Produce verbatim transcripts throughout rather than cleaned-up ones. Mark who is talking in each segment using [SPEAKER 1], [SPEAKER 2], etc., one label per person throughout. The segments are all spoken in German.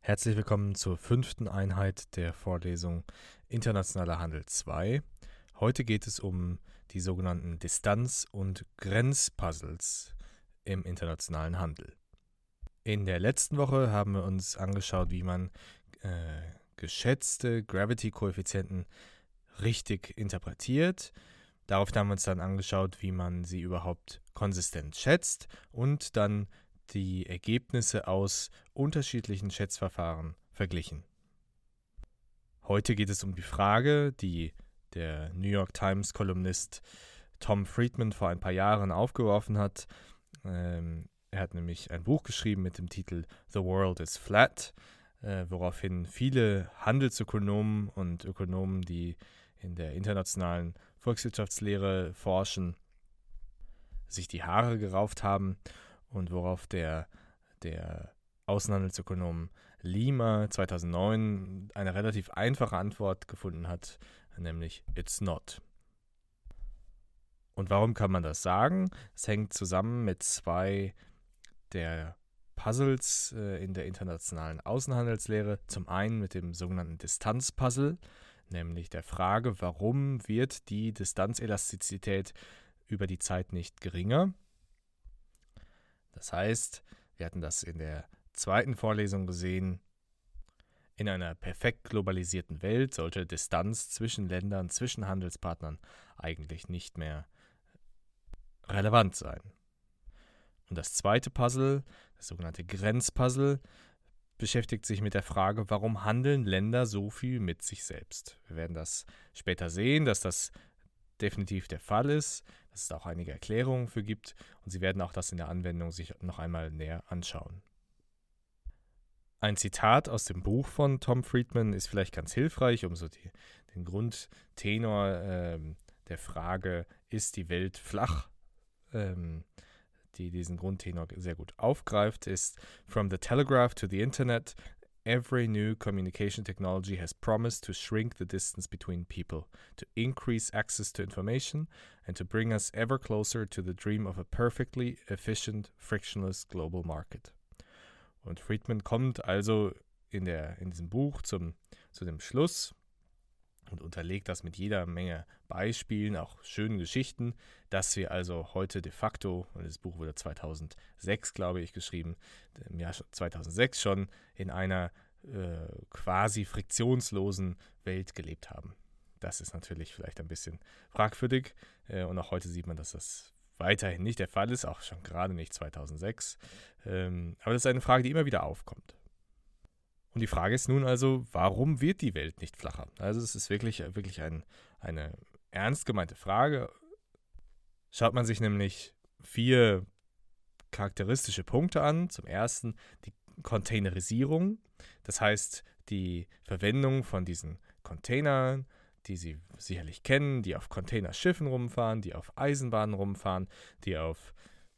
[SPEAKER 1] Herzlich willkommen zur fünften Einheit der Vorlesung Internationaler Handel zwei. Heute geht es um die sogenannten Distanz- und Grenzpuzzles im internationalen Handel. In der letzten Woche haben wir uns angeschaut, wie man äh, geschätzte Gravity-Koeffizienten richtig interpretiert. Daraufhin haben wir uns dann angeschaut, wie man sie überhaupt konsistent schätzt und dann die Ergebnisse aus unterschiedlichen Schätzverfahren verglichen. Heute geht es um die Frage, die der New York Times-Kolumnist Tom Friedman vor ein paar Jahren aufgeworfen hat. Ähm, er hat nämlich ein Buch geschrieben mit dem Titel The World is Flat, äh, woraufhin viele Handelsökonomen und Ökonomen, die in der internationalen Volkswirtschaftslehre forschen, sich die Haare gerauft haben. Und worauf der, der Außenhandelsökonom Lima zweitausendneun eine relativ einfache Antwort gefunden hat, nämlich It's not. Und warum kann man das sagen? Es hängt zusammen mit zwei der Puzzles äh, in der internationalen Außenhandelslehre. Zum einen mit dem sogenannten Distanzpuzzle, nämlich der Frage, warum wird die Distanzelastizität über die Zeit nicht geringer? Das heißt, wir hatten das in der zweiten Vorlesung gesehen, in einer perfekt globalisierten Welt sollte Distanz zwischen Ländern, zwischen Handelspartnern eigentlich nicht mehr relevant sein. Und das zweite Puzzle, das sogenannte Grenzpuzzle, beschäftigt sich mit der Frage, warum handeln Länder so viel mit sich selbst? Wir werden das später sehen, dass das definitiv der Fall ist, dass es auch einige Erklärungen für gibt und Sie werden auch das in der Anwendung sich noch einmal näher anschauen. Ein Zitat aus dem Buch von Tom Friedman ist vielleicht ganz hilfreich, um so die, den Grundtenor ähm, der Frage, ist die Welt flach, ähm, die diesen Grundtenor sehr gut aufgreift, ist From the telegraph to the internet, every new communication technology has promised to shrink the distance between people, to increase access to information, and to bring us ever closer to the dream of a perfectly efficient, frictionless global market. Und Friedman kommt also in, der, in diesem Buch zum, zu dem Schluss und unterlegt das mit jeder Menge Beispielen, auch schönen Geschichten, dass wir also heute de facto, und das Buch wurde zweitausendsechs, glaube ich, geschrieben, im Jahr zweitausendsechs schon in einer äh, quasi friktionslosen Welt gelebt haben. Das ist natürlich vielleicht ein bisschen fragwürdig äh, und auch heute sieht man, dass das weiterhin nicht der Fall ist, auch schon gerade nicht zweitausendsechs. Ähm, aber das ist eine Frage, die immer wieder aufkommt. Und die Frage ist nun also, warum wird die Welt nicht flacher? Also es ist wirklich, wirklich ein, eine ernst gemeinte Frage. Schaut man sich nämlich vier charakteristische Punkte an. Zum ersten die Containerisierung, das heißt die Verwendung von diesen Containern, die Sie sicherlich kennen, die auf Containerschiffen rumfahren, die auf Eisenbahnen rumfahren, die auf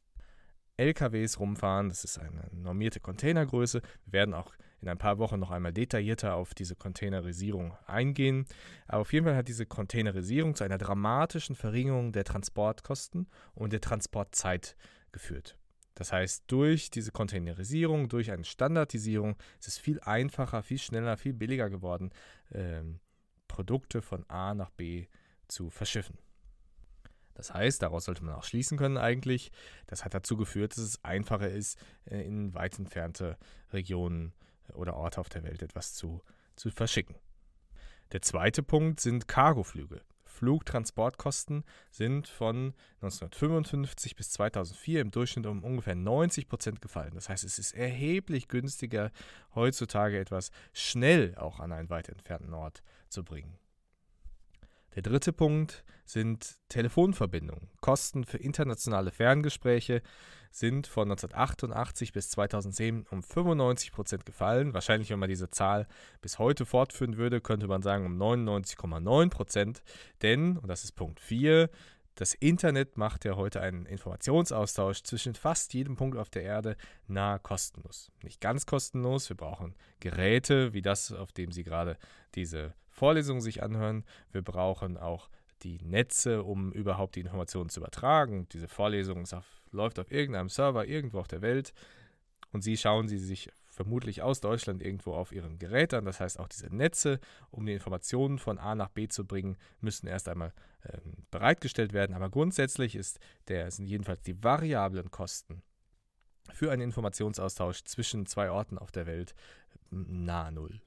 [SPEAKER 1] L K Ws rumfahren. Das ist eine normierte Containergröße. Wir werden auch in ein paar Wochen noch einmal detaillierter auf diese Containerisierung eingehen. Aber auf jeden Fall hat diese Containerisierung zu einer dramatischen Verringerung der Transportkosten und der Transportzeit geführt. Das heißt, durch diese Containerisierung, durch eine Standardisierung ist es viel einfacher, viel schneller, viel billiger geworden, ähm, Produkte von A nach B zu verschiffen. Das heißt, daraus sollte man auch schließen können eigentlich, das hat dazu geführt, dass es einfacher ist, in weit entfernte Regionen oder Orte auf der Welt etwas zu, zu verschicken. Der zweite Punkt sind Cargoflüge. Flugtransportkosten sind von neunzehnhundertfünfundfünfzig bis zweitausendvier im Durchschnitt um ungefähr neunzig Prozent gefallen. Das heißt, es ist erheblich günstiger, heutzutage etwas schnell auch an einen weit entfernten Ort zu bringen. Der dritte Punkt sind Telefonverbindungen. Kosten für internationale Ferngespräche sind von neunzehnhundertachtundachtzig bis zweitausendzehn um fünfundneunzig Prozent gefallen. Wahrscheinlich, wenn man diese Zahl bis heute fortführen würde, könnte man sagen um neunundneunzig Komma neun Prozent. Denn, und das ist Punkt vier, das Internet macht ja heute einen Informationsaustausch zwischen fast jedem Punkt auf der Erde nahe kostenlos. Nicht ganz kostenlos, wir brauchen Geräte wie das, auf dem Sie gerade diese Vorlesungen sich anhören. Wir brauchen auch die Netze, um überhaupt die Informationen zu übertragen. Diese Vorlesung auf, läuft auf irgendeinem Server irgendwo auf der Welt und Sie schauen sie sich vermutlich aus Deutschland irgendwo auf ihren Geräten. Das heißt, auch diese Netze, um die Informationen von A nach B zu bringen, müssen erst einmal ähm, bereitgestellt werden. Aber grundsätzlich ist der, sind jedenfalls die variablen Kosten für einen Informationsaustausch zwischen zwei Orten auf der Welt nahe Null.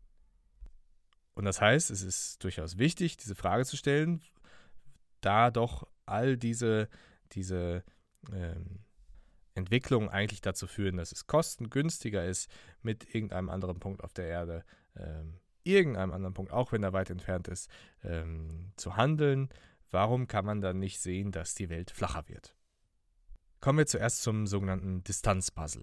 [SPEAKER 1] Und das heißt, es ist durchaus wichtig, diese Frage zu stellen, da doch all diese, diese ähm, Entwicklungen eigentlich dazu führen, dass es kostengünstiger ist, mit irgendeinem anderen Punkt auf der Erde, ähm, irgendeinem anderen Punkt, auch wenn er weit entfernt ist, ähm, zu handeln. Warum kann man dann nicht sehen, dass die Welt flacher wird? Kommen wir zuerst zum sogenannten Distanzpuzzle.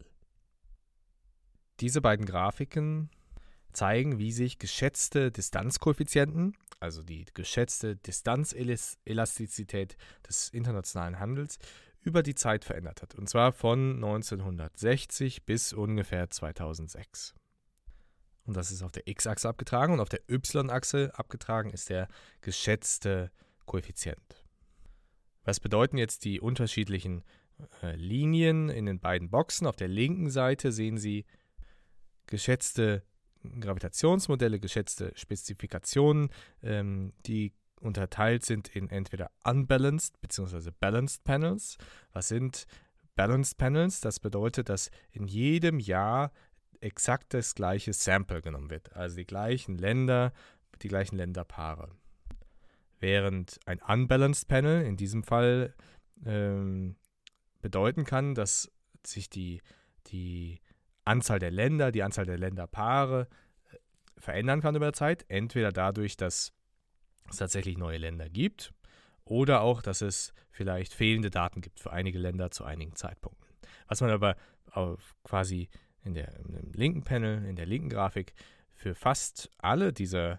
[SPEAKER 1] Diese beiden Grafiken zeigen, wie sich geschätzte Distanzkoeffizienten, also die geschätzte Distanzelastizität des internationalen Handels, über die Zeit verändert hat. Und zwar von neunzehnhundertsechzig bis ungefähr zweitausendsechs. Und das ist auf der X-Achse abgetragen und auf der Y-Achse abgetragen ist der geschätzte Koeffizient. Was bedeuten jetzt die unterschiedlichen äh, Linien in den beiden Boxen? Auf der linken Seite sehen Sie geschätzte Gravitationsmodelle, geschätzte Spezifikationen, ähm, die unterteilt sind in entweder unbalanced bzw. balanced Panels. Was sind balanced Panels? Das bedeutet, dass in jedem Jahr exakt das gleiche Sample genommen wird, also die gleichen Länder, die gleichen Länderpaare. Während ein unbalanced Panel in diesem Fall ähm, bedeuten kann, dass sich die, die Anzahl der Länder, die Anzahl der Länderpaare verändern kann über Zeit. Entweder dadurch, dass es tatsächlich neue Länder gibt oder auch, dass es vielleicht fehlende Daten gibt für einige Länder zu einigen Zeitpunkten. Was man aber auf quasi in der, im linken Panel, in der linken Grafik für fast alle dieser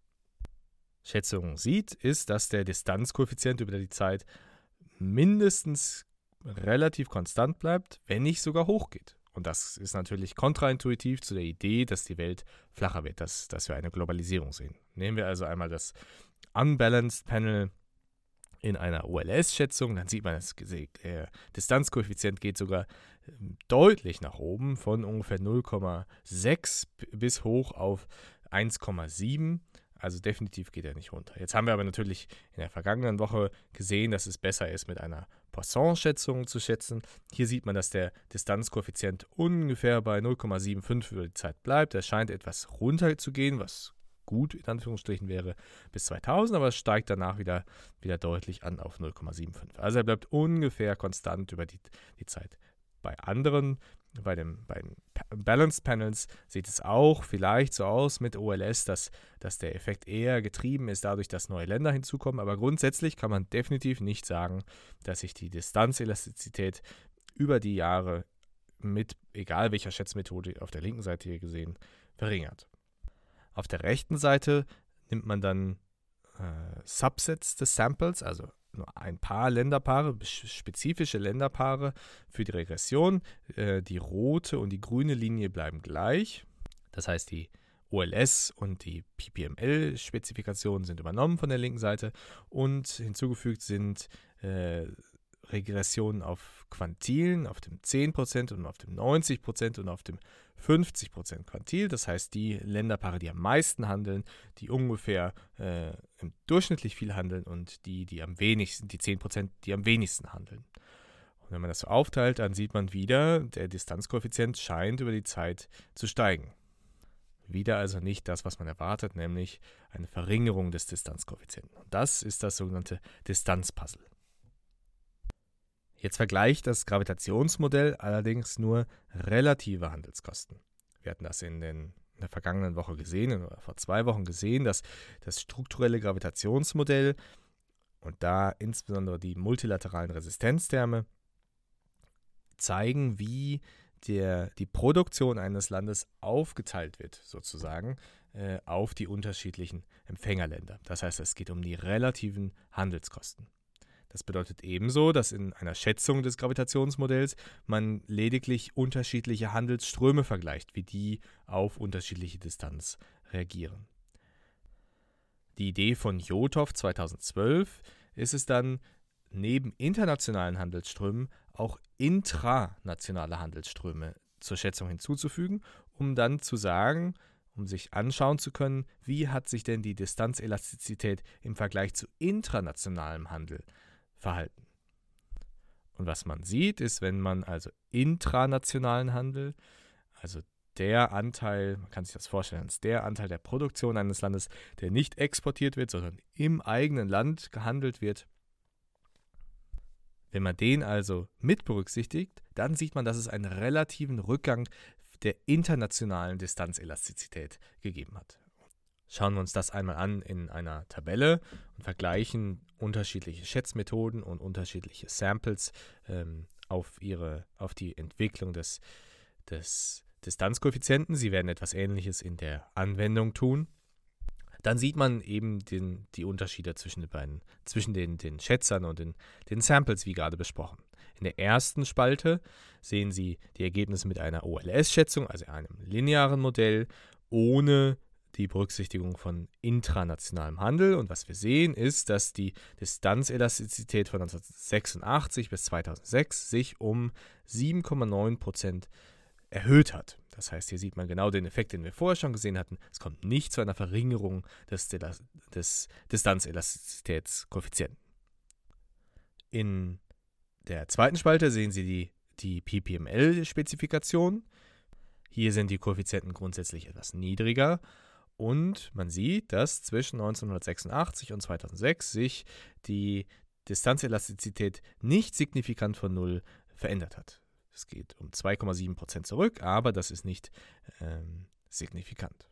[SPEAKER 1] Schätzungen sieht, ist, dass der Distanzkoeffizient über die Zeit mindestens relativ konstant bleibt, wenn nicht sogar hochgeht. Und das ist natürlich kontraintuitiv zu der Idee, dass die Welt flacher wird, dass, dass wir eine Globalisierung sehen. Nehmen wir also einmal das Unbalanced Panel in einer O L S-Schätzung, dann sieht man, dass der Distanzkoeffizient geht sogar deutlich nach oben, von ungefähr null Komma sechs bis hoch auf eins Komma sieben. Also definitiv geht er nicht runter. Jetzt haben wir aber natürlich in der vergangenen Woche gesehen, dass es besser ist, mit einer Poisson-Schätzung zu schätzen. Hier sieht man, dass der Distanzkoeffizient ungefähr bei null Komma fünfundsiebzig über die Zeit bleibt. Er scheint etwas runter zu gehen, was gut in Anführungsstrichen wäre bis zweitausend, aber es steigt danach wieder, wieder deutlich an auf null Komma fünfundsiebzig. Also er bleibt ungefähr konstant über die, die Zeit. Bei anderen, bei, dem, bei den Balanced Panels sieht es auch vielleicht so aus mit O L S, dass, dass der Effekt eher getrieben ist dadurch, dass neue Länder hinzukommen. Aber grundsätzlich kann man definitiv nicht sagen, dass sich die Distanzelastizität über die Jahre mit, egal welcher Schätzmethode auf der linken Seite hier gesehen, verringert. Auf der rechten Seite nimmt man dann äh, Subsets des Samples, also nur ein paar Länderpaare, spezifische Länderpaare für die Regression. Äh, die rote und die grüne Linie bleiben gleich. Das heißt, die O L S und die P P M L-Spezifikationen sind übernommen von der linken Seite und hinzugefügt sind äh, Regressionen auf Quantilen, auf dem zehn Prozent und auf dem neunzig Prozent und auf dem fünfzig Prozent Quantil. Das heißt, die Länderpaare, die am meisten handeln, die ungefähr äh, durchschnittlich viel handeln und die, die am wenigsten, die zehn Prozent, die am wenigsten handeln. Und wenn man das so aufteilt, dann sieht man wieder, der Distanzkoeffizient scheint über die Zeit zu steigen. Wieder also nicht das, was man erwartet, nämlich eine Verringerung des Distanzkoeffizienten. Und das ist das sogenannte Distanzpuzzle. Jetzt vergleicht das Gravitationsmodell allerdings nur relative Handelskosten. Wir hatten das in, den, in der vergangenen Woche gesehen, oder vor zwei Wochen gesehen, dass das strukturelle Gravitationsmodell und da insbesondere die multilateralen Resistenzterme zeigen, wie der, die Produktion eines Landes aufgeteilt wird, sozusagen, äh, auf die unterschiedlichen Empfängerländer. Das heißt, es geht um die relativen Handelskosten. Das bedeutet ebenso, dass in einer Schätzung des Gravitationsmodells man lediglich unterschiedliche Handelsströme vergleicht, wie die auf unterschiedliche Distanz reagieren. Die Idee von Jotow zweitausendzwölf ist es dann, neben internationalen Handelsströmen auch intranationale Handelsströme zur Schätzung hinzuzufügen, um dann zu sagen, um sich anschauen zu können, wie hat sich denn die Distanzelastizität im Vergleich zu intranationalem Handel verhalten. Und was man sieht, ist, wenn man also intranationalen Handel, also der Anteil, man kann sich das vorstellen, als der Anteil der Produktion eines Landes, der nicht exportiert wird, sondern im eigenen Land gehandelt wird, wenn man den also mit berücksichtigt, dann sieht man, dass es einen relativen Rückgang der internationalen Distanzelastizität gegeben hat. Schauen wir uns das einmal an in einer Tabelle und vergleichen unterschiedliche Schätzmethoden und unterschiedliche Samples ähm, auf, ihre, auf die Entwicklung des, des Distanzkoeffizienten. Sie werden etwas Ähnliches in der Anwendung tun. Dann sieht man eben den, die Unterschiede zwischen den beiden, zwischen den, den Schätzern und den, den Samples, wie gerade besprochen. In der ersten Spalte sehen Sie die Ergebnisse mit einer O L S-Schätzung, also einem linearen Modell, ohne die Berücksichtigung von intranationalem Handel. Und was wir sehen, ist, dass die Distanzelastizität von neunzehnhundertsechsundachtzig bis zweitausendsechs sich um sieben Komma neun Prozent erhöht hat. Das heißt, hier sieht man genau den Effekt, den wir vorher schon gesehen hatten. Es kommt nicht zu einer Verringerung des, des Distanzelastizitätskoeffizienten. In der zweiten Spalte sehen Sie die, die P P M L-Spezifikation. Hier sind die Koeffizienten grundsätzlich etwas niedriger und man sieht, dass zwischen neunzehnhundertsechsundachtzig und zweitausendsechs sich die Distanzelastizität nicht signifikant von null verändert hat. Es geht um zwei Komma sieben Prozent zurück, aber das ist nicht ähm, signifikant.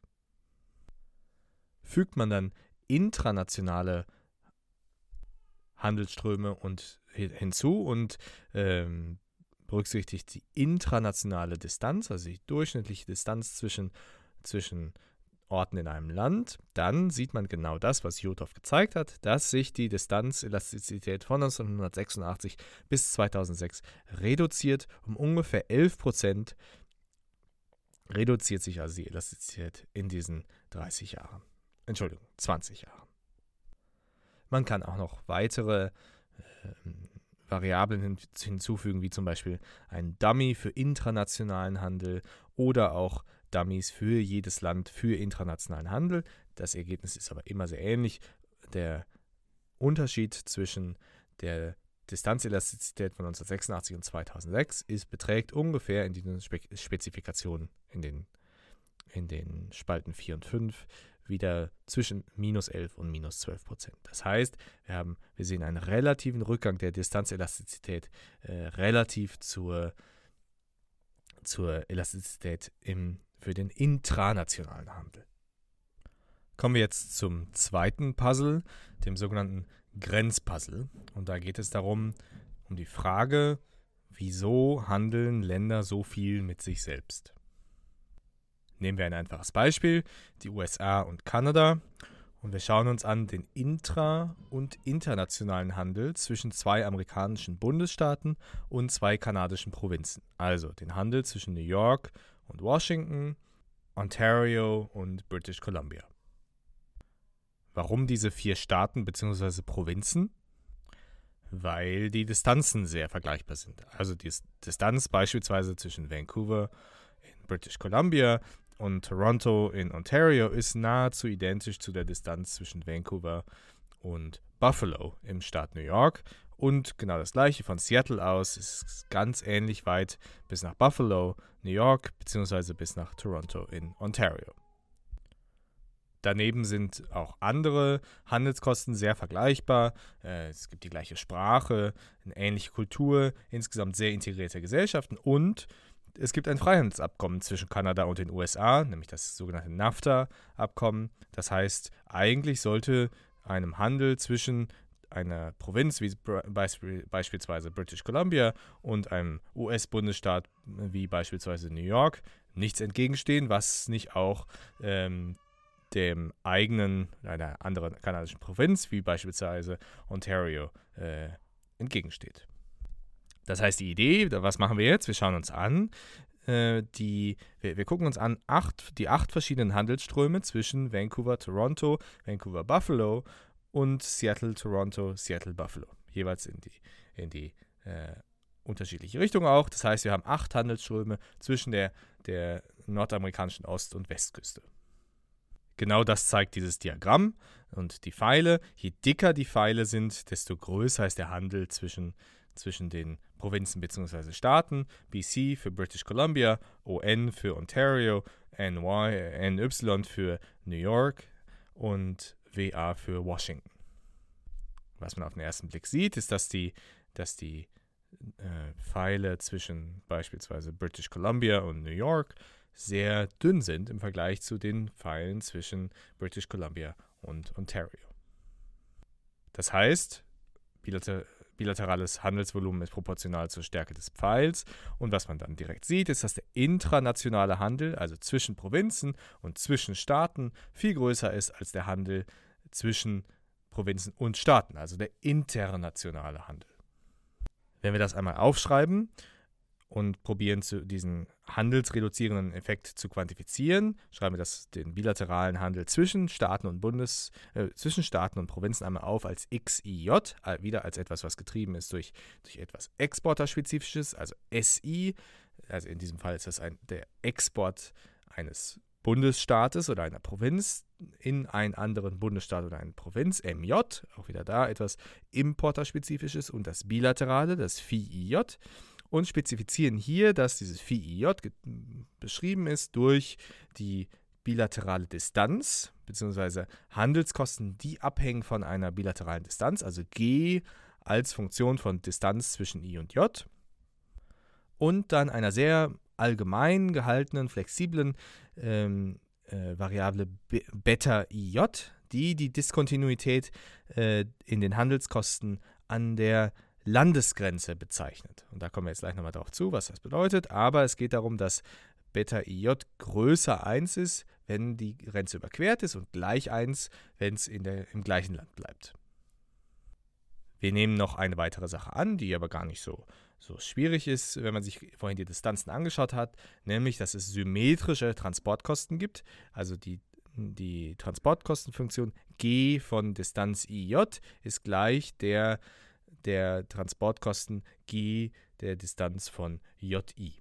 [SPEAKER 1] Fügt man dann intranationale Handelsströme und hinzu und ähm, berücksichtigt die intranationale Distanz, also die durchschnittliche Distanz zwischen, zwischen Orten in einem Land, dann sieht man genau das, was Jotow gezeigt hat, dass sich die Distanzelastizität von neunzehnhundertsechsundachtzig bis zweitausendsechs reduziert. Um ungefähr elf Prozent reduziert sich also die Elastizität in diesen dreißig Jahren. Entschuldigung, zwanzig Jahren. Man kann auch noch weitere äh, Variablen hin, hinzufügen, wie zum Beispiel ein Dummy für intranationalen Handel oder auch Dummies für jedes Land für internationalen Handel. Das Ergebnis ist aber immer sehr ähnlich. Der Unterschied zwischen der Distanzelastizität von neunzehnhundertsechsundachtzig und zweitausendsechs ist, beträgt ungefähr in diesen Spe Spezifikationen in den, in den Spalten vier und fünf wieder zwischen minus elf und minus zwölf Prozent. Das heißt, wir, haben, wir sehen einen relativen Rückgang der Distanzelastizität äh, relativ zur, zur Elastizität im, für den intranationalen Handel. Kommen wir jetzt zum zweiten Puzzle, dem sogenannten Grenzpuzzle. Und da geht es darum, um die Frage, wieso handeln Länder so viel mit sich selbst? Nehmen wir ein einfaches Beispiel, die U S A und Kanada, und wir schauen uns an den intra- und internationalen Handel zwischen zwei amerikanischen Bundesstaaten und zwei kanadischen Provinzen. Also den Handel zwischen New York und Washington, Ontario und British Columbia. Warum diese vier Staaten bzw. Provinzen? Weil die Distanzen sehr vergleichbar sind. Also die Distanz beispielsweise zwischen Vancouver in British Columbia und Toronto in Ontario ist nahezu identisch zu der Distanz zwischen Vancouver und Buffalo im Staat New York. Und genau das gleiche von Seattle aus ist ganz ähnlich weit bis nach Buffalo, New York, beziehungsweise bis nach Toronto in Ontario. Daneben sind auch andere Handelskosten sehr vergleichbar. Äh, es gibt die gleiche Sprache, eine ähnliche Kultur, insgesamt sehr integrierte Gesellschaften und es gibt ein Freihandelsabkommen zwischen Kanada und den U S A, nämlich das sogenannte NAFTA-Abkommen. Das heißt, eigentlich sollte einem Handel zwischen einer Provinz wie beispielsweise British Columbia und einem U S-Bundesstaat wie beispielsweise New York nichts entgegenstehen, was nicht auch ähm, dem eigenen, einer anderen kanadischen Provinz wie beispielsweise Ontario äh, entgegensteht. Das heißt, die Idee, was machen wir jetzt? Wir schauen uns an, äh, die, wir, wir gucken uns an acht, die acht verschiedenen Handelsströme zwischen Vancouver, Toronto, Vancouver, Buffalo und Seattle, Toronto, Seattle, Buffalo. Jeweils in die, in die äh, unterschiedliche Richtungen auch. Das heißt, wir haben acht Handelsströme zwischen der, der nordamerikanischen Ost- und Westküste. Genau das zeigt dieses Diagramm und die Pfeile. Je dicker die Pfeile sind, desto größer ist der Handel zwischen, zwischen den Provinzen bzw. Staaten. B C für British Columbia, O N für Ontario, N Y, N Y für New York und W A für Washington. Was man auf den ersten Blick sieht, ist, dass die, dass die äh, Pfeile zwischen beispielsweise British Columbia und New York sehr dünn sind im Vergleich zu den Pfeilen zwischen British Columbia und Ontario. Das heißt, bilater- bilaterales Handelsvolumen ist proportional zur Stärke des Pfeils und was man dann direkt sieht, ist, dass der intranationale Handel, also zwischen Provinzen und zwischen Staaten, viel größer ist als der Handel zwischen Provinzen und Staaten, also der internationale Handel. Wenn wir das einmal aufschreiben und probieren, zu diesen handelsreduzierenden Effekt zu quantifizieren, schreiben wir das, den bilateralen Handel zwischen Staaten und Bundes, äh, zwischen Staaten und Provinzen einmal auf als X I J, äh, wieder als etwas, was getrieben ist durch, durch etwas Exporterspezifisches, also S I, also in diesem Fall ist das ein, der Export eines Bundesstaates oder einer Provinz in einen anderen Bundesstaat oder eine Provinz, M J, auch wieder da etwas Importerspezifisches, und das Bilaterale, das Phi I J, und spezifizieren hier, dass dieses Phi I J beschrieben ist durch die bilaterale Distanz bzw. Handelskosten, die abhängen von einer bilateralen Distanz, also G als Funktion von Distanz zwischen I und J, und dann einer sehr allgemein gehaltenen, flexiblen ähm, äh, Variable B- Beta I J, die die Diskontinuität äh, in den Handelskosten an der Landesgrenze bezeichnet. Und da kommen wir jetzt gleich nochmal drauf zu, was das bedeutet. Aber es geht darum, dass Beta I J größer eins ist, wenn die Grenze überquert ist, und gleich eins, wenn es in der, im gleichen Land bleibt. Wir nehmen noch eine weitere Sache an, die aber gar nicht so, so schwierig ist, wenn man sich vorhin die Distanzen angeschaut hat, nämlich, dass es symmetrische Transportkosten gibt. Also die, die Transportkostenfunktion G von Distanz I J ist gleich der, der Transportkosten G der Distanz von J I.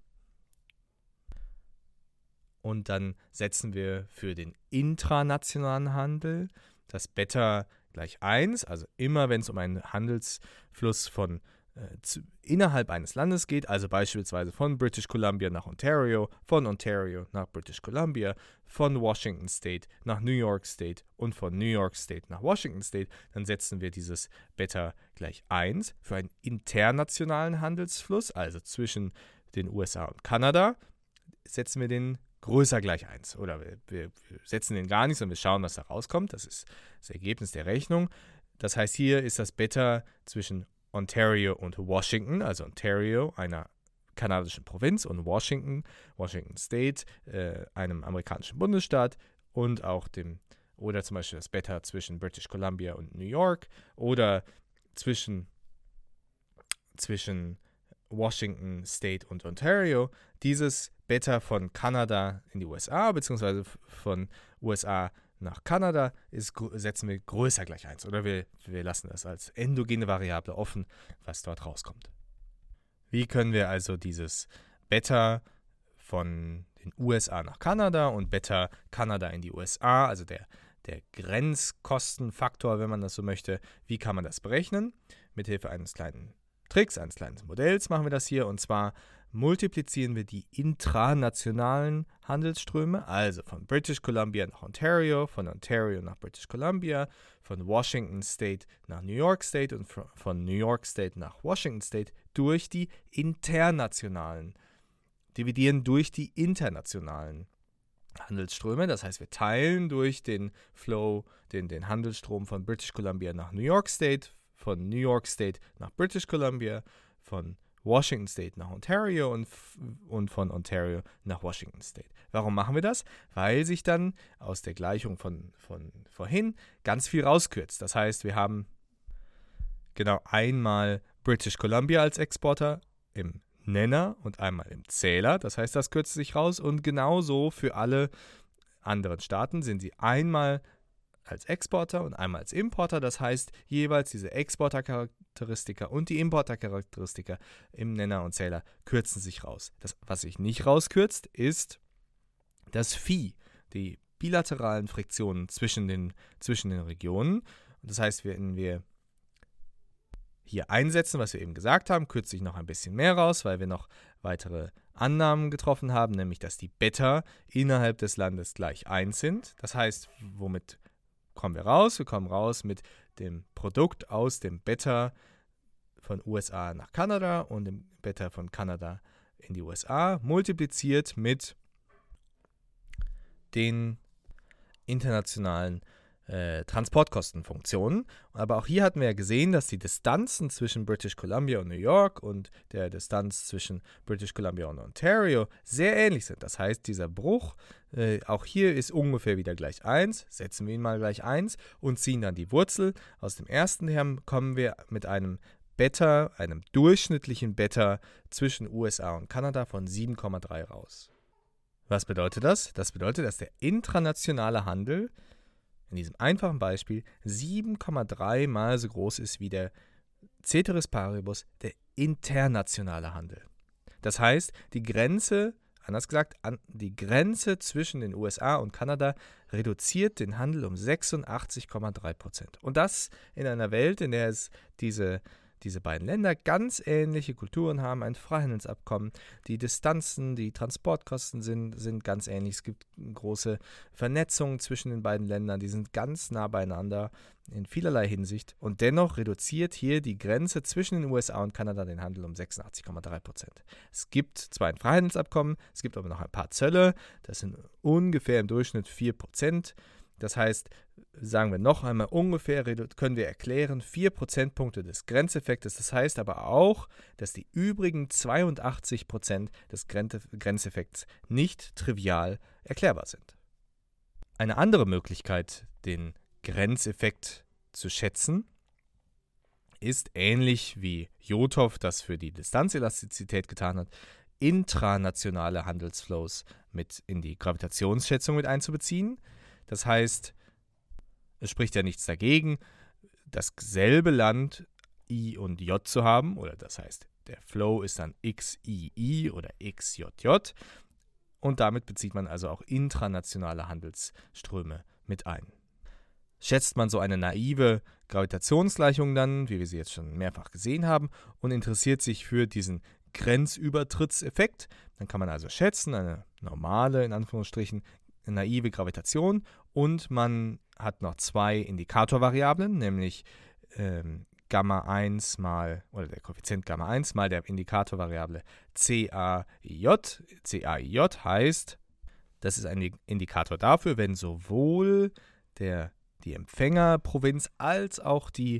[SPEAKER 1] Und dann setzen wir für den intranationalen Handel das Beta gleich eins, also immer wenn es um einen Handelsfluss von äh, zu, innerhalb eines Landes geht, also beispielsweise von British Columbia nach Ontario, von Ontario nach British Columbia, von Washington State nach New York State und von New York State nach Washington State, dann setzen wir dieses Beta gleich eins für einen internationalen Handelsfluss, also zwischen den U S A und Kanada, setzen wir den größer gleich eins. Oder wir, wir, wir setzen den gar nicht, sondern wir schauen, was da rauskommt. Das ist das Ergebnis der Rechnung. Das heißt, hier ist das Beta zwischen Ontario und Washington, also Ontario, einer kanadischen Provinz, und Washington, Washington State, äh, einem amerikanischen Bundesstaat, und auch dem, oder zum Beispiel das Beta zwischen British Columbia und New York, oder zwischen, zwischen Washington State und Ontario. Dieses Beta von Kanada in die U S A, beziehungsweise von U S A nach Kanada, ist, setzen wir größer gleich eins. Oder wir, wir lassen das als endogene Variable offen, was dort rauskommt. Wie können wir also dieses Beta von den U S A nach Kanada und Beta Kanada in die U S A, also der, der Grenzkostenfaktor, wenn man das so möchte, wie kann man das berechnen? Mithilfe eines kleinen Tricks, eines kleinen Modells machen wir das hier, und zwar multiplizieren wir die intranationalen Handelsströme, also von British Columbia nach Ontario, von Ontario nach British Columbia, von Washington State nach New York State und von New York State nach Washington State durch die internationalen, dividieren durch die internationalen Handelsströme. Das heißt, wir teilen durch den Flow, den, den Handelsstrom von British Columbia nach New York State, von New York State nach British Columbia, von Washington State nach Ontario und, und von Ontario nach Washington State. Warum machen wir das? Weil sich dann aus der Gleichung von, von vorhin ganz viel rauskürzt. Das heißt, wir haben genau einmal British Columbia als Exporter im Nenner und einmal im Zähler. Das heißt, das kürzt sich raus, und genauso für alle anderen Staaten sind sie einmal als Exporter und einmal als Importer. Das heißt, jeweils diese Exportercharakteristika und die Importercharakteristika im Nenner und Zähler kürzen sich raus. Das, was sich nicht rauskürzt, ist das Phi, die bilateralen Friktionen zwischen den, zwischen den Regionen. Das heißt, wenn wir hier einsetzen, was wir eben gesagt haben, kürzt sich noch ein bisschen mehr raus, weil wir noch weitere Annahmen getroffen haben, nämlich dass die Beta innerhalb des Landes gleich eins sind. Das heißt, womit kommen wir raus? Wir kommen raus mit dem Produkt aus dem Beta von U S A nach Kanada und dem Beta von Kanada in die U S A, multipliziert mit den internationalen äh, Transportkostenfunktionen. Aber auch hier hatten wir ja gesehen, dass die Distanzen zwischen British Columbia und New York und der Distanz zwischen British Columbia und Ontario sehr ähnlich sind. Das heißt, dieser Bruch, äh, auch hier ist ungefähr wieder gleich eins. Setzen wir ihn mal gleich eins und ziehen dann die Wurzel. Aus dem ersten her kommen wir mit einem Beta, einem durchschnittlichen Beta zwischen U S A und Kanada von sieben Komma drei raus. Was bedeutet das? Das bedeutet, dass der intranationale Handel in diesem einfachen Beispiel sieben Komma drei mal so groß ist wie der Ceteris Paribus, der internationale Handel. Das heißt, die Grenze, anders gesagt, an, die Grenze zwischen den U S A und Kanada reduziert den Handel um sechsundachtzig Komma drei Prozent. Und das in einer Welt, in der es diese diese beiden Länder ganz ähnliche Kulturen haben, ein Freihandelsabkommen. Die Distanzen, die Transportkosten sind, sind ganz ähnlich. Es gibt große Vernetzungen zwischen den beiden Ländern. Die sind ganz nah beieinander in vielerlei Hinsicht. Und dennoch reduziert hier die Grenze zwischen den U S A und Kanada den Handel um sechsundachtzig Komma drei Prozent. Es gibt zwar ein Freihandelsabkommen, es gibt aber noch ein paar Zölle. Das sind ungefähr im Durchschnitt vier Prozent. Das heißt, sagen wir noch einmal, ungefähr können wir erklären, vier Prozentpunkte des Grenzeffektes. Das heißt aber auch, dass die übrigen zweiundachtzig Prozent des Grenzeffekts nicht trivial erklärbar sind. Eine andere Möglichkeit, den Grenzeffekt zu schätzen, ist ähnlich wie Jotov das für die Distanzelastizität getan hat, intranationale Handelsflows mit in die Gravitationsschätzung mit einzubeziehen. Das heißt, es spricht ja nichts dagegen, dasselbe Land I und J zu haben, oder das heißt, der Flow ist dann X I I oder X J J und damit bezieht man also auch intranationale Handelsströme mit ein. Schätzt man so eine naive Gravitationsgleichung dann, wie wir sie jetzt schon mehrfach gesehen haben, und interessiert sich für diesen Grenzübertrittseffekt, dann kann man also schätzen, eine normale, in Anführungsstrichen, naive Gravitation und man hat noch zwei Indikatorvariablen, nämlich ähm, Gamma eins mal, oder der Koeffizient Gamma eins mal der Indikatorvariable C A I J. C A I J heißt, das ist ein Indikator dafür, wenn sowohl der, die Empfängerprovinz als auch die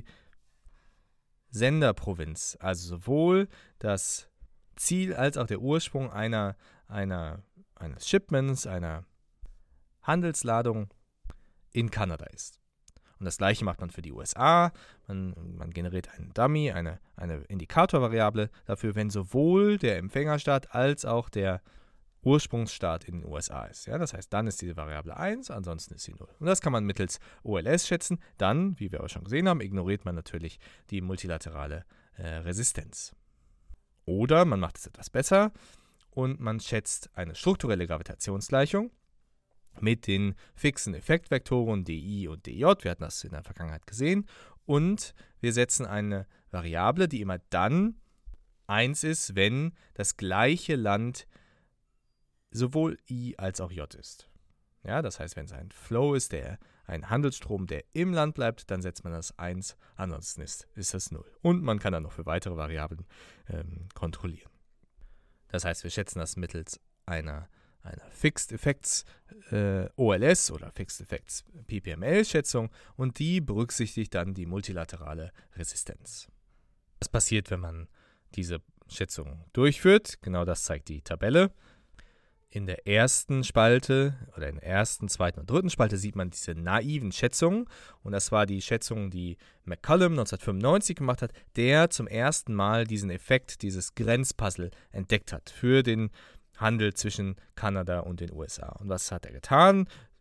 [SPEAKER 1] Senderprovinz, also sowohl das Ziel als auch der Ursprung einer, einer, eines Shipments, einer Handelsladung in Kanada ist. Und das gleiche macht man für die U S A. Man, man generiert einen Dummy, eine, eine Indikatorvariable dafür, wenn sowohl der Empfängerstaat als auch der Ursprungsstaat in den U S A ist. Ja, das heißt, dann ist diese Variable eins, ansonsten ist sie null. Und das kann man mittels O L S schätzen. Dann, wie wir auch schon gesehen haben, ignoriert man natürlich die multilaterale äh, Resistenz. Oder man macht es etwas besser und man schätzt eine strukturelle Gravitationsgleichung mit den fixen Effektvektoren D I und D J. Wir hatten das in der Vergangenheit gesehen. Und wir setzen eine Variable, die immer dann eins ist, wenn das gleiche Land sowohl I als auch J ist. Ja, das heißt, wenn es ein Flow ist, der ein Handelsstrom, der im Land bleibt, dann setzt man das eins, ansonsten ist, ist das null. Und man kann dann noch für weitere Variablen ähm, kontrollieren. Das heißt, wir schätzen das mittels einer einer Fixed Effects äh, O L S oder Fixed Effects P P M L-Schätzung und die berücksichtigt dann die multilaterale Resistenz. Was passiert, wenn man diese Schätzung durchführt? Genau das zeigt die Tabelle. In der ersten Spalte oder in der ersten, zweiten und dritten Spalte sieht man diese naiven Schätzungen und das war die Schätzung, die McCollum neunzehnhundertfünfundneunzig gemacht hat, der zum ersten Mal diesen Effekt, dieses Grenzpuzzle entdeckt hat für den Handel zwischen Kanada und den U S A. Und was hat er getan?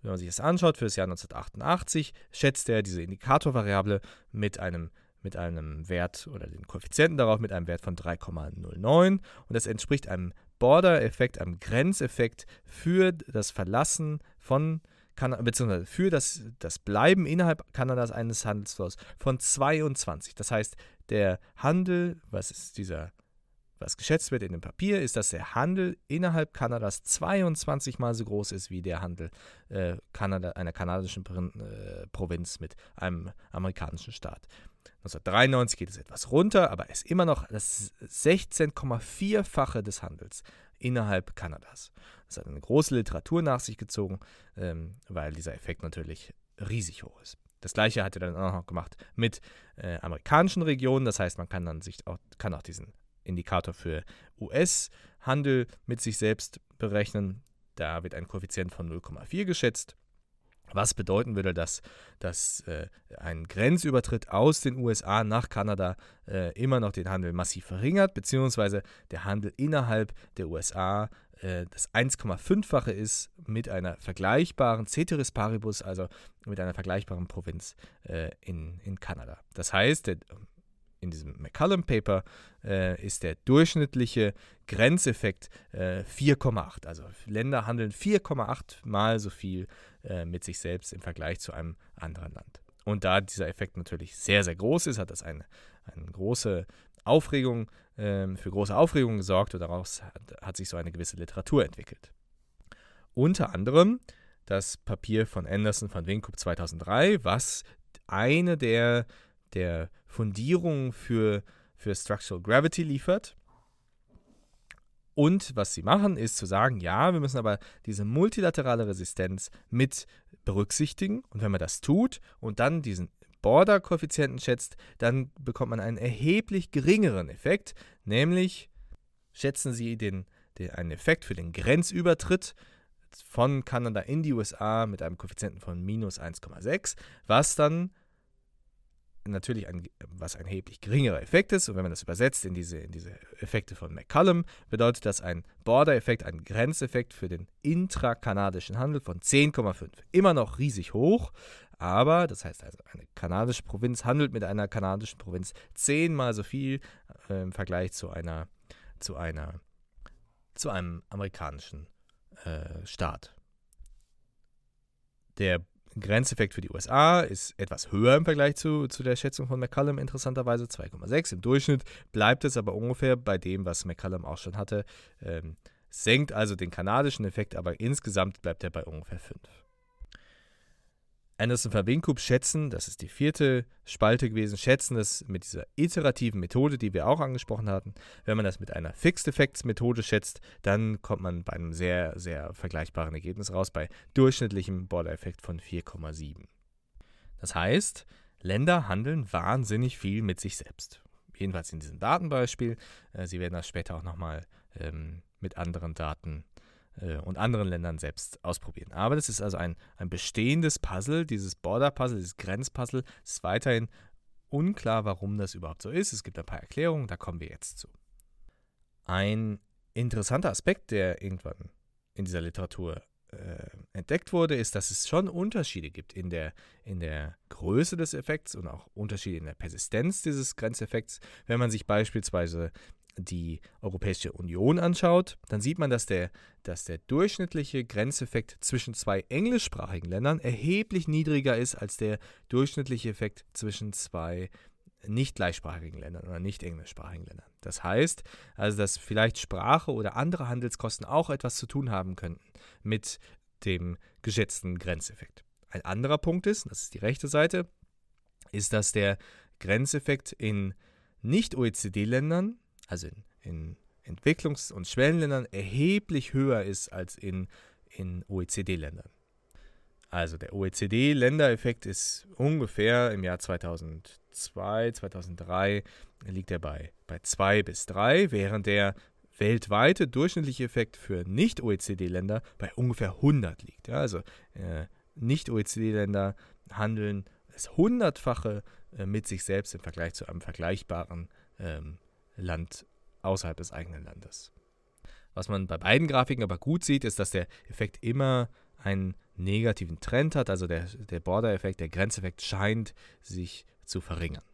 [SPEAKER 1] wenn man sich das anschaut, für das Jahr neunzehnhundertachtundachtzig schätzt er diese Indikatorvariable mit einem, mit einem Wert oder den Koeffizienten darauf mit einem Wert von drei Komma null neun und das entspricht einem Border-Effekt, einem Grenzeffekt für das Verlassen von Kanada, beziehungsweise für das, das Bleiben innerhalb Kanadas eines Handelsflows von zweiundzwanzig. Das heißt, der Handel, was ist dieser, was geschätzt wird in dem Papier, ist, dass der Handel innerhalb Kanadas zweiundzwanzig Mal so groß ist wie der Handel äh, Kanada, einer kanadischen äh, Provinz mit einem amerikanischen Staat. neunzehnhundertdreiundneunzig geht es etwas runter, aber es ist immer noch das sechzehn Komma vier-fache des Handels innerhalb Kanadas. Das hat eine große Literatur nach sich gezogen, ähm, weil dieser Effekt natürlich riesig hoch ist. Das gleiche hat er dann auch noch gemacht mit äh, amerikanischen Regionen. Das heißt, man kann dann sich auch, kann auch diesen Indikator für U S-Handel mit sich selbst berechnen. Da wird ein Koeffizient von null Komma vier geschätzt. Was bedeuten würde, dass, dass äh, ein Grenzübertritt aus den U S A nach Kanada äh, immer noch den Handel massiv verringert, beziehungsweise der Handel innerhalb der U S A äh, das eins Komma fünf-fache ist mit einer vergleichbaren Ceteris Paribus, also mit einer vergleichbaren Provinz äh, in, in Kanada. Das heißt, der, in diesem McCallum-Paper äh, ist der durchschnittliche Grenzeffekt äh, vier Komma acht. Also Länder handeln vier Komma acht Mal so viel äh, mit sich selbst im Vergleich zu einem anderen Land. Und da dieser Effekt natürlich sehr, sehr groß ist, hat das eine, eine große Aufregung, äh, für große Aufregung gesorgt und daraus hat, hat sich so eine gewisse Literatur entwickelt. Unter anderem das Papier von Anderson van Winckup zweitausenddrei, was eine der der Fundierung für, für Structural Gravity liefert. Und was sie machen, ist zu sagen, ja, wir müssen aber diese multilaterale Resistenz mit berücksichtigen. Und wenn man das tut und dann diesen Border-Koeffizienten schätzt, dann bekommt man einen erheblich geringeren Effekt, nämlich schätzen sie den, den, einen Effekt für den Grenzübertritt von Kanada in die U S A mit einem Koeffizienten von minus eins Komma sechs, was dann natürlich ein, was ein erheblich geringerer Effekt ist. Und wenn man das übersetzt in diese, in diese Effekte von McCallum, bedeutet das ein Border-Effekt, ein Grenzeffekt für den intrakanadischen Handel von zehn Komma fünf. Immer noch riesig hoch, aber das heißt also, eine kanadische Provinz handelt mit einer kanadischen Provinz zehnmal so viel äh, im Vergleich zu einer, zu einer, zu einem amerikanischen äh, Staat. Der Grenzeffekt für die U S A ist etwas höher im Vergleich zu, zu der Schätzung von McCallum, interessanterweise zwei Komma sechs. Im Durchschnitt bleibt es aber ungefähr bei dem, was McCallum auch schon hatte. Ähm, senkt also den kanadischen Effekt, aber insgesamt bleibt er bei ungefähr fünf. Anderson van Winckup schätzen, das ist die vierte Spalte gewesen, schätzen das mit dieser iterativen Methode, die wir auch angesprochen hatten. Wenn man das mit einer Fixed Effects Methode schätzt, dann kommt man bei einem sehr, sehr vergleichbaren Ergebnis raus, bei durchschnittlichem Border-Effekt von vier Komma sieben. Das heißt, Länder handeln wahnsinnig viel mit sich selbst. Jedenfalls in diesem Datenbeispiel. Äh, Sie werden das später auch nochmal ähm, mit anderen Daten und anderen Ländern selbst ausprobieren. Aber das ist also ein, ein bestehendes Puzzle, dieses Border-Puzzle, dieses Grenzpuzzle. Es ist weiterhin unklar, warum das überhaupt so ist. Es gibt ein paar Erklärungen, da kommen wir jetzt zu. Ein interessanter Aspekt, der irgendwann in dieser Literatur äh, entdeckt wurde, ist, dass es schon Unterschiede gibt in der, in der Größe des Effekts und auch Unterschiede in der Persistenz dieses Grenzeffekts. Wenn man sich beispielsweise die Europäische Union anschaut, dann sieht man, dass der, dass der durchschnittliche Grenzeffekt zwischen zwei englischsprachigen Ländern erheblich niedriger ist als der durchschnittliche Effekt zwischen zwei nicht gleichsprachigen Ländern oder nicht englischsprachigen Ländern. Das heißt also, dass vielleicht Sprache oder andere Handelskosten auch etwas zu tun haben könnten mit dem geschätzten Grenzeffekt. Ein anderer Punkt ist, das ist die rechte Seite, ist, dass der Grenzeffekt in Nicht-O E C D-Ländern, also in, in Entwicklungs- und Schwellenländern, erheblich höher ist als in, in O E C D-Ländern. Also der O E C D-Ländereffekt ist ungefähr im Jahr zweitausendzwei, zweitausenddrei liegt er bei, bei zwei bis drei, während der weltweite durchschnittliche Effekt für Nicht-O E C D-Länder bei ungefähr hundert liegt. Ja, also äh, Nicht-O E C D-Länder handeln das Hundertfache äh, mit sich selbst im Vergleich zu einem vergleichbaren ähm, Land außerhalb des eigenen Landes. Was man bei beiden Grafiken aber gut sieht, ist, dass der Effekt immer ein negativen Trend hat, also der, der Border-Effekt, der Grenzeffekt scheint sich zu verringern.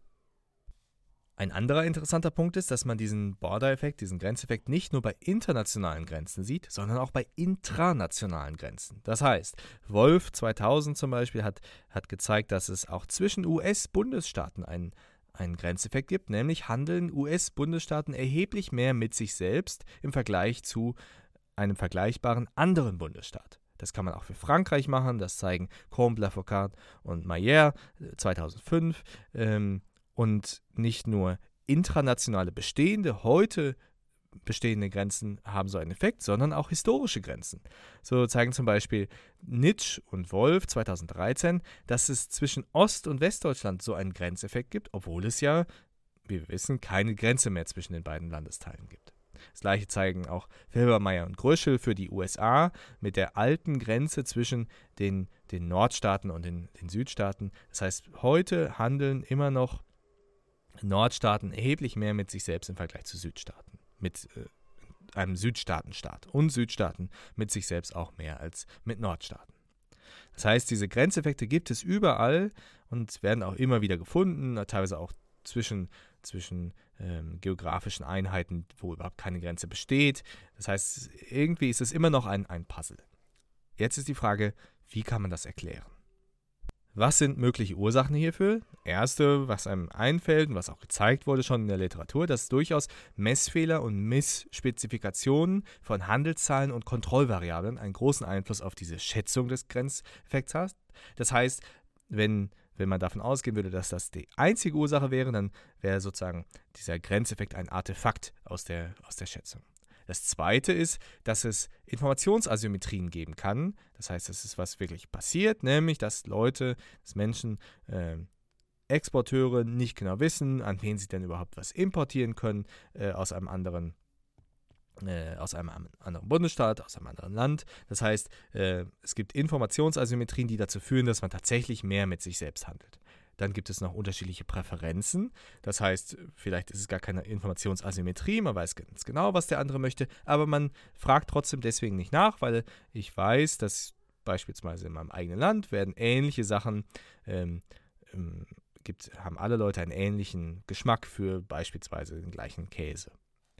[SPEAKER 1] Ein anderer interessanter Punkt ist, dass man diesen Border-Effekt, diesen Grenzeffekt nicht nur bei internationalen Grenzen sieht, sondern auch bei intranationalen Grenzen. Das heißt, Wolf zweitausend zum Beispiel hat, hat gezeigt, dass es auch zwischen U S-Bundesstaaten einen, einen Grenzeffekt gibt, nämlich handeln U S-Bundesstaaten erheblich mehr mit sich selbst im Vergleich zu einem vergleichbaren anderen Bundesstaat. Das kann man auch für Frankreich machen, das zeigen Combe-Lafourcade und Mayer zweitausendfünf. Ähm, Und nicht nur intranationale bestehende, heute bestehende Grenzen haben so einen Effekt, sondern auch historische Grenzen. So zeigen zum Beispiel Nitsch und Wolf zweitausenddreizehn, dass es zwischen Ost- und Westdeutschland so einen Grenzeffekt gibt, obwohl es ja, wie wir wissen, keine Grenze mehr zwischen den beiden Landesteilen gibt. Das gleiche zeigen auch Wilbermeyer und Gröschel für die U S A mit der alten Grenze zwischen den, den Nordstaaten und den, den Südstaaten. Das heißt, heute handeln immer noch Nordstaaten erheblich mehr mit sich selbst im Vergleich zu Südstaaten, mit äh, einem Südstaatenstaat und Südstaaten mit sich selbst auch mehr als mit Nordstaaten. Das heißt, diese Grenzeffekte gibt es überall und werden auch immer wieder gefunden, teilweise auch zwischen, zwischen ähm, geografischen Einheiten, wo überhaupt keine Grenze besteht. Das heißt, irgendwie ist es immer noch ein, ein Puzzle. Jetzt ist die Frage, wie kann man das erklären? Was sind mögliche Ursachen hierfür? Erste, was einem einfällt und was auch gezeigt wurde schon in der Literatur, dass durchaus Messfehler und Missspezifikationen von Handelszahlen und Kontrollvariablen einen großen Einfluss auf diese Schätzung des Grenzeffekts hat. Das heißt, wenn, wenn man davon ausgehen würde, dass das die einzige Ursache wäre, dann wäre sozusagen dieser Grenzeffekt ein Artefakt aus der, aus der Schätzung. Das Zweite ist, dass es Informationsasymmetrien geben kann. Das heißt, es ist was wirklich passiert, nämlich, dass Leute, dass Menschen, äh, Exporteure nicht genau wissen, an wen sie denn überhaupt was importieren können äh, aus einem anderen äh, aus einem anderen Bundesstaat, aus einem anderen Land. Das heißt, äh, es gibt Informationsasymmetrien, die dazu führen, dass man tatsächlich mehr mit sich selbst handelt. Dann gibt es noch unterschiedliche Präferenzen. Das heißt, vielleicht ist es gar keine Informationsasymmetrie, man weiß ganz genau, was der andere möchte, aber man fragt trotzdem deswegen nicht nach, weil ich weiß, dass beispielsweise in meinem eigenen Land werden ähnliche Sachen, ähm, ähm, gibt, haben alle Leute einen ähnlichen Geschmack für beispielsweise den gleichen Käse.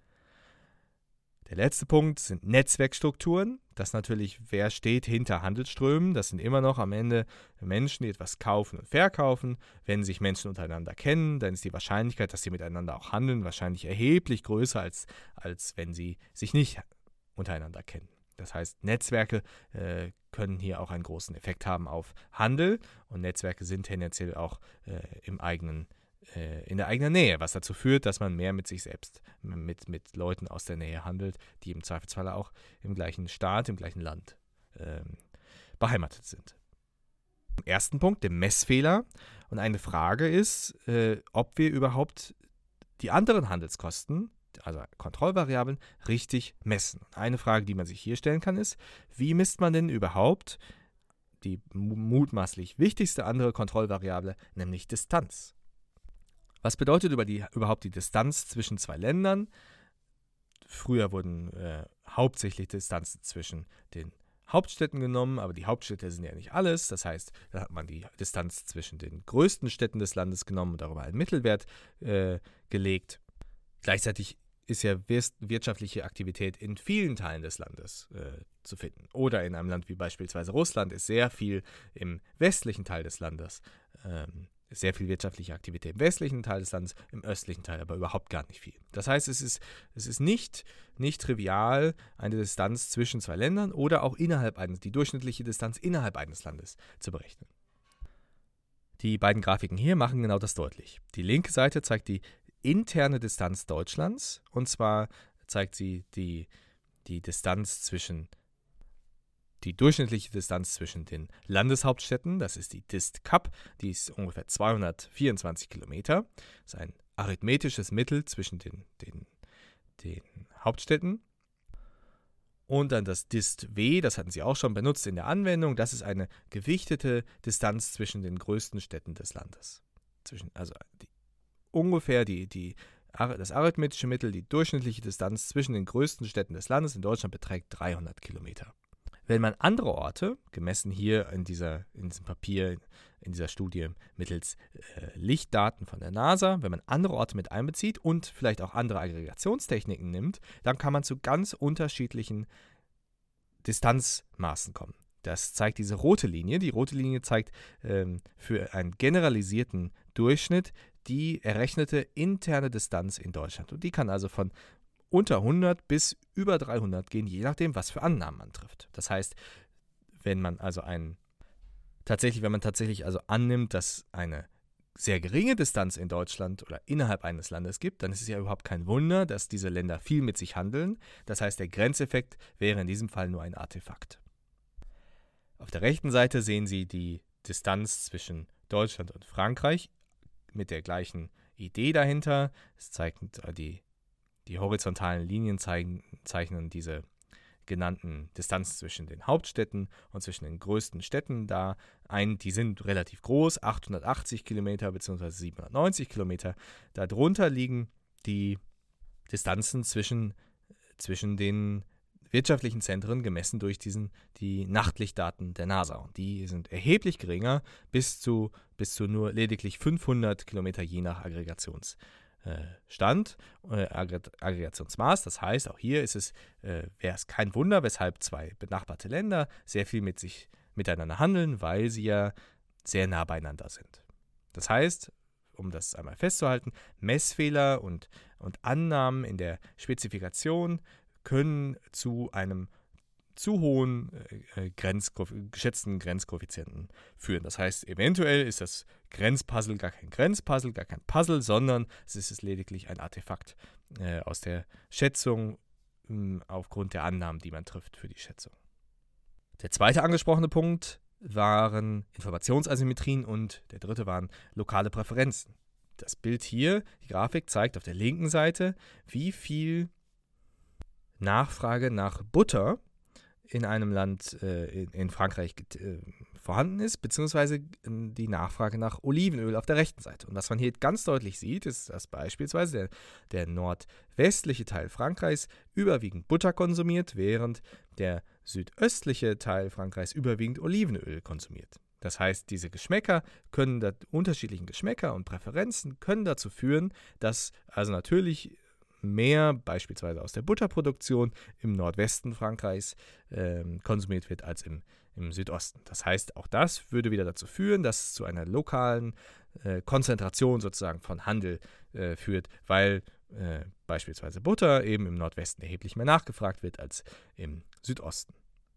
[SPEAKER 1] Der letzte Punkt sind Netzwerkstrukturen. Das natürlich, wer steht hinter Handelsströmen. Das sind immer noch am Ende Menschen, die etwas kaufen und verkaufen. Wenn sich Menschen untereinander kennen, dann ist die Wahrscheinlichkeit, dass sie miteinander auch handeln, wahrscheinlich erheblich größer, als, als wenn sie sich nicht untereinander kennen. Das heißt, Netzwerke äh, können hier auch einen großen Effekt haben auf Handel und Netzwerke sind tendenziell auch äh, im eigenen in der eigenen Nähe, was dazu führt, dass man mehr mit sich selbst, mit, mit Leuten aus der Nähe handelt, die im Zweifelsfall auch im gleichen Staat, im gleichen Land ähm, beheimatet sind. Im ersten Punkt, dem Messfehler. Und eine Frage ist, äh, ob wir überhaupt die anderen Handelskosten, also Kontrollvariablen, richtig messen. Eine Frage, die man sich hier stellen kann, ist, wie misst man denn überhaupt die mutmaßlich wichtigste andere Kontrollvariable, nämlich Distanz? Was bedeutet über die, überhaupt die Distanz zwischen zwei Ländern? Früher wurden äh, hauptsächlich Distanzen zwischen den Hauptstädten genommen, aber die Hauptstädte sind ja nicht alles. Das heißt, da hat man die Distanz zwischen den größten Städten des Landes genommen und darüber einen Mittelwert äh, gelegt. Gleichzeitig ist ja wirtschaftliche Aktivität in vielen Teilen des Landes äh, zu finden. Oder in einem Land wie beispielsweise Russland ist sehr viel im westlichen Teil des Landes ähm, sehr viel wirtschaftliche Aktivität im westlichen Teil des Landes, im östlichen Teil aber überhaupt gar nicht viel. Das heißt, es ist, es ist nicht, nicht trivial, eine Distanz zwischen zwei Ländern oder auch innerhalb eines, die durchschnittliche Distanz innerhalb eines Landes zu berechnen. Die beiden Grafiken hier machen genau das deutlich. Die linke Seite zeigt die interne Distanz Deutschlands und zwar zeigt sie die, die Distanz zwischen Die durchschnittliche Distanz zwischen den Landeshauptstädten, das ist die Dist-Kap, die ist ungefähr zweihundertvierundzwanzig Kilometer. Das ist ein arithmetisches Mittel zwischen den, den, den Hauptstädten. Und dann das Dist-W, das hatten Sie auch schon benutzt in der Anwendung, das ist eine gewichtete Distanz zwischen den größten Städten des Landes. Zwischen, also die, ungefähr die, die, das arithmetische Mittel, die durchschnittliche Distanz zwischen den größten Städten des Landes in Deutschland beträgt dreihundert Kilometer. Wenn man andere Orte, gemessen hier in, dieser, in diesem Papier, in dieser Studie mittels äh, Lichtdaten von der NASA, wenn man andere Orte mit einbezieht und vielleicht auch andere Aggregationstechniken nimmt, dann kann man zu ganz unterschiedlichen Distanzmaßen kommen. Das zeigt diese rote Linie. Die rote Linie zeigt ähm, für einen generalisierten Durchschnitt die errechnete interne Distanz in Deutschland. Und die kann also von unter hundert bis über dreihundert gehen, je nachdem, was für Annahmen man trifft. Das heißt, wenn man also einen tatsächlich, wenn man tatsächlich also annimmt, dass eine sehr geringe Distanz in Deutschland oder innerhalb eines Landes gibt, dann ist es ja überhaupt kein Wunder, dass diese Länder viel mit sich handeln. Das heißt, der Grenzeffekt wäre in diesem Fall nur ein Artefakt. Auf der rechten Seite sehen Sie die Distanz zwischen Deutschland und Frankreich mit der gleichen Idee dahinter. Es zeigt die, die horizontalen Linien zeigen, zeichnen diese genannten Distanzen zwischen den Hauptstädten und zwischen den größten Städten da ein. Die sind relativ groß, achthundertachtzig Kilometer bzw. siebenhundertneunzig Kilometer. Darunter liegen die Distanzen zwischen, zwischen den wirtschaftlichen Zentren gemessen durch diesen, die Nachtlichtdaten der NASA. Und die sind erheblich geringer, bis zu, bis zu nur lediglich fünfhundert Kilometer je nach Aggregationsstand, äh, Aggregationsmaß. Das heißt, auch hier ist es, äh, wäre es kein Wunder, weshalb zwei benachbarte Länder sehr viel mit sich miteinander handeln, weil sie ja sehr nah beieinander sind. Das heißt, um das einmal festzuhalten, Messfehler und, und Annahmen in der Spezifikation können zu einem zu hohen äh, Grenzko- geschätzten Grenzkoeffizienten führen. Das heißt, eventuell ist das Grenzpuzzle gar kein Grenzpuzzle, gar kein Puzzle, sondern es ist lediglich ein Artefakt äh, aus der Schätzung mh, aufgrund der Annahmen, die man trifft für die Schätzung. Der zweite angesprochene Punkt waren Informationsasymmetrien und der dritte waren lokale Präferenzen. Das Bild hier, die Grafik, zeigt auf der linken Seite, wie viel Nachfrage nach Butter in einem Land, äh, in, in Frankreich äh, vorhanden ist, beziehungsweise die Nachfrage nach Olivenöl auf der rechten Seite. Und was man hier ganz deutlich sieht, ist, dass beispielsweise der, der nordwestliche Teil Frankreichs überwiegend Butter konsumiert, während der südöstliche Teil Frankreichs überwiegend Olivenöl konsumiert. Das heißt, diese Geschmäcker können, da, unterschiedlichen Geschmäcker und Präferenzen können dazu führen, dass also natürlich mehr beispielsweise aus der Butterproduktion im Nordwesten Frankreichs äh, konsumiert wird als im, im Südosten. Das heißt, auch das würde wieder dazu führen, dass es zu einer lokalen äh, Konzentration sozusagen von Handel äh, führt, weil äh, beispielsweise Butter eben im Nordwesten erheblich mehr nachgefragt wird als im Südosten.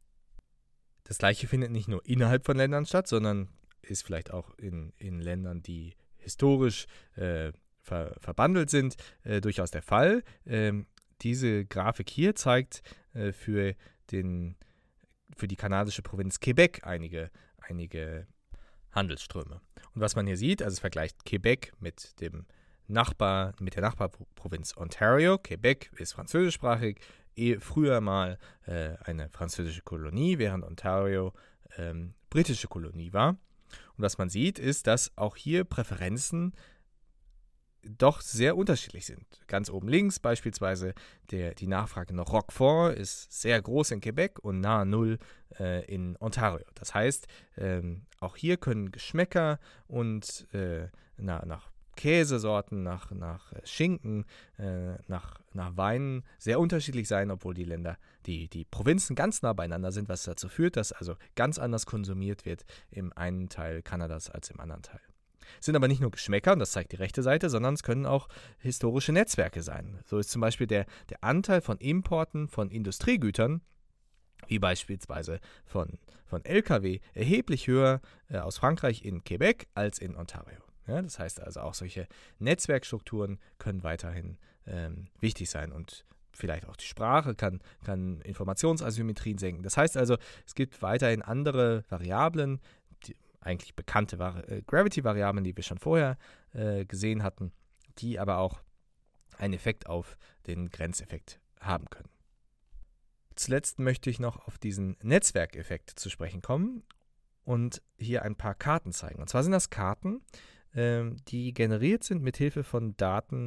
[SPEAKER 1] Das Gleiche findet nicht nur innerhalb von Ländern statt, sondern ist vielleicht auch in, in Ländern, die historisch äh, Ver, verbandelt sind, äh, durchaus der Fall. Ähm, diese Grafik hier zeigt äh, für, den, für die kanadische Provinz Quebec einige, einige Handelsströme. Und was man hier sieht, also es vergleicht Quebec mit dem Nachbar, mit der Nachbarprovinz Ontario. Quebec ist französischsprachig, eh früher mal äh, eine französische Kolonie, während Ontario ähm, britische Kolonie war. Und was man sieht, ist, dass auch hier Präferenzen doch sehr unterschiedlich sind. Ganz oben links beispielsweise der, die Nachfrage nach Roquefort ist sehr groß in Quebec und nahe Null äh, in Ontario. Das heißt, ähm, auch hier können Geschmäcker und äh, na, nach Käsesorten, nach, nach Schinken, äh, nach, nach Weinen sehr unterschiedlich sein, obwohl die Länder, die, die Provinzen ganz nah beieinander sind, was dazu führt, dass also ganz anders konsumiert wird im einen Teil Kanadas als im anderen Teil. Es sind aber nicht nur Geschmäcker, und das zeigt die rechte Seite, sondern es können auch historische Netzwerke sein. So ist zum Beispiel der, der Anteil von Importen von Industriegütern, wie beispielsweise von, von L K W, erheblich höher äh, aus Frankreich in Quebec als in Ontario. Ja, das heißt also, auch solche Netzwerkstrukturen können weiterhin ähm, wichtig sein und vielleicht auch die Sprache kann, kann Informationsasymmetrien senken. Das heißt also, es gibt weiterhin andere Variablen, eigentlich bekannte äh, Gravity-Variablen, die wir schon vorher äh, gesehen hatten, die aber auch einen Effekt auf den Grenzeffekt haben können. Zuletzt möchte ich noch auf diesen Netzwerkeffekt zu sprechen kommen und hier ein paar Karten zeigen. Und zwar sind das Karten, äh, die generiert sind mit Hilfe von Daten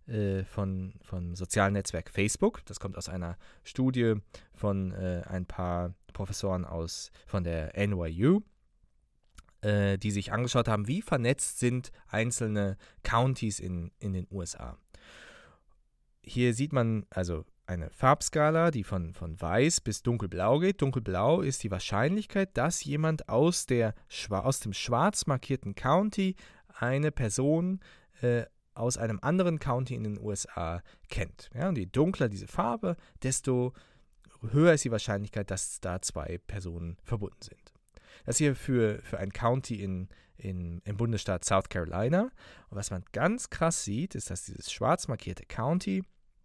[SPEAKER 1] äh, von, von sozialen Netzwerk Facebook. Das kommt aus einer Studie von äh, ein paar Professoren aus, von der N Y U, äh, die sich angeschaut haben, wie vernetzt sind einzelne Countys in, in den U S A. Hier sieht man also eine Farbskala, die von, von weiß bis dunkelblau geht. Dunkelblau ist die Wahrscheinlichkeit, dass jemand aus, der, aus dem schwarz markierten County eine Person äh, aus einem anderen County in den U S A kennt. Ja, und je dunkler diese Farbe, desto höher ist die Wahrscheinlichkeit, dass da zwei Personen verbunden sind. Das hier für, für ein County in, in, im Bundesstaat South Carolina. Und was man ganz krass sieht, ist, dass dieses schwarz markierte County,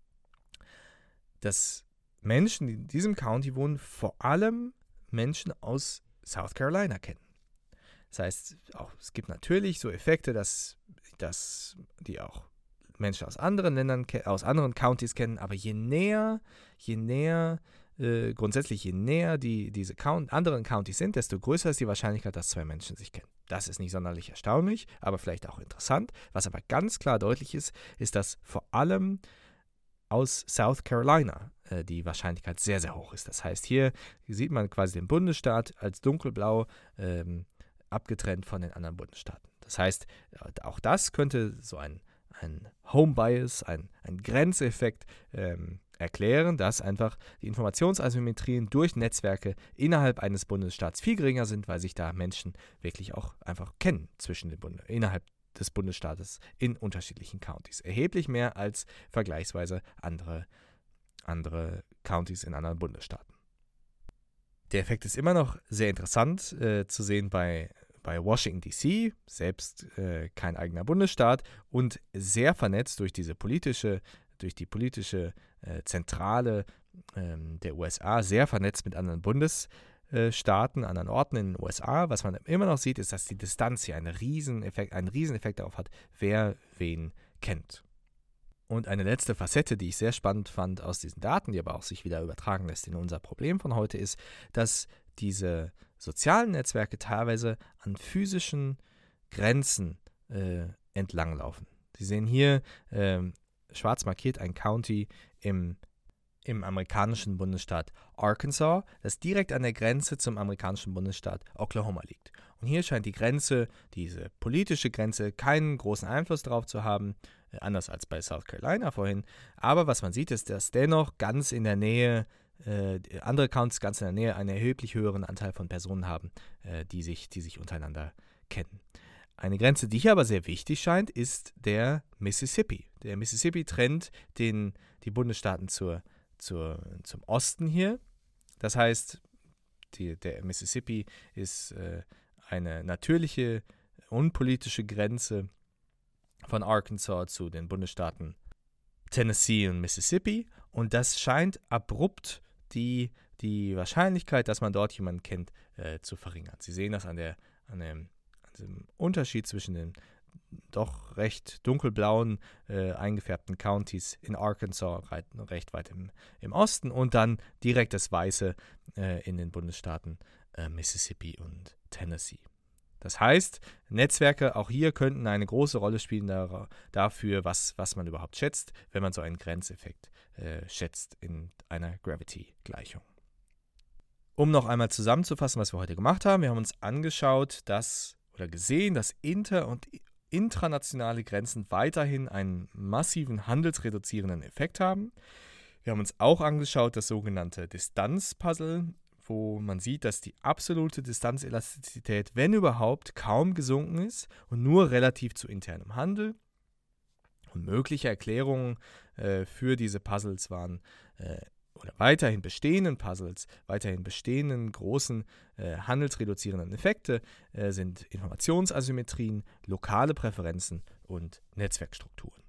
[SPEAKER 1] dass Menschen, die in diesem County wohnen, vor allem Menschen aus South Carolina kennen. Das heißt, auch, es gibt natürlich so Effekte, dass, dass die auch Menschen aus anderen Ländern, aus anderen Countys kennen, aber je näher, je näher, äh, grundsätzlich je näher die, diese Count, anderen Countys sind, desto größer ist die Wahrscheinlichkeit, dass zwei Menschen sich kennen. Das ist nicht sonderlich erstaunlich, aber vielleicht auch interessant. Was aber ganz klar deutlich ist, ist, dass vor allem aus South Carolina äh, die Wahrscheinlichkeit sehr, sehr hoch ist. Das heißt, hier sieht man quasi den Bundesstaat als dunkelblau ähm, abgetrennt von den anderen Bundesstaaten. Das heißt, auch das könnte so ein, ein Home Bias, ein, ein Grenzeffekt ähm, erklären, dass einfach die Informationsasymmetrien durch Netzwerke innerhalb eines Bundesstaats viel geringer sind, weil sich da Menschen wirklich auch einfach kennen zwischen den Bund innerhalb des Bundesstaates in unterschiedlichen Countys. Erheblich mehr als vergleichsweise andere, andere Countys in anderen Bundesstaaten. Der Effekt ist immer noch sehr interessant äh, zu sehen bei, bei Washington D C, selbst äh, kein eigener Bundesstaat und sehr vernetzt durch diese politische, durch die politische äh, Zentrale äh, der U S A, sehr vernetzt mit anderen Bundesstaaten. Staaten, anderen Orten in den U S A. Was man immer noch sieht, ist, dass die Distanz hier einen Rieseneffekt, einen Rieseneffekt darauf hat, wer wen kennt. Und eine letzte Facette, die ich sehr spannend fand aus diesen Daten, die aber auch sich wieder übertragen lässt in unser Problem von heute, ist, dass diese sozialen Netzwerke teilweise an physischen Grenzen äh, entlanglaufen. Sie sehen hier äh, schwarz markiert ein County im im amerikanischen Bundesstaat Arkansas, das direkt an der Grenze zum amerikanischen Bundesstaat Oklahoma liegt. Und hier scheint die Grenze, diese politische Grenze, keinen großen Einfluss darauf zu haben, äh, anders als bei South Carolina vorhin. Aber was man sieht, ist, dass dennoch ganz in der Nähe, äh, andere Counties ganz in der Nähe einen erheblich höheren Anteil von Personen haben, äh, die sich, die sich untereinander kennen. Eine Grenze, die hier aber sehr wichtig scheint, ist der Mississippi. Der Mississippi trennt den, die Bundesstaaten zur Zur, zum Osten hier. Das heißt, die, der Mississippi ist äh, eine natürliche, unpolitische Grenze von Arkansas zu den Bundesstaaten Tennessee und Mississippi. Und das scheint abrupt die, die Wahrscheinlichkeit, dass man dort jemanden kennt, äh, zu verringern. Sie sehen das an, der, an, dem, an dem Unterschied zwischen den doch recht dunkelblauen, äh, eingefärbten Countys in Arkansas, recht weit im, im Osten und dann direkt das Weiße äh, in den Bundesstaaten äh, Mississippi und Tennessee. Das heißt, Netzwerke auch hier könnten eine große Rolle spielen da, dafür, was, was man überhaupt schätzt, wenn man so einen Grenzeffekt äh, schätzt in einer Gravity-Gleichung. Um noch einmal zusammenzufassen, was wir heute gemacht haben, wir haben uns angeschaut, dass oder gesehen, dass inter- und intranationale Grenzen weiterhin einen massiven handelsreduzierenden Effekt haben. Wir haben uns auch angeschaut, das sogenannte Distanzpuzzle, wo man sieht, dass die absolute Distanzelastizität, wenn überhaupt, kaum gesunken ist und nur relativ zu internem Handel. Und mögliche Erklärungen äh, für diese Puzzles waren äh, oder weiterhin bestehenden Puzzles, weiterhin bestehenden großen äh, handelsreduzierenden Effekte äh, sind Informationsasymmetrien, lokale Präferenzen und Netzwerkstrukturen.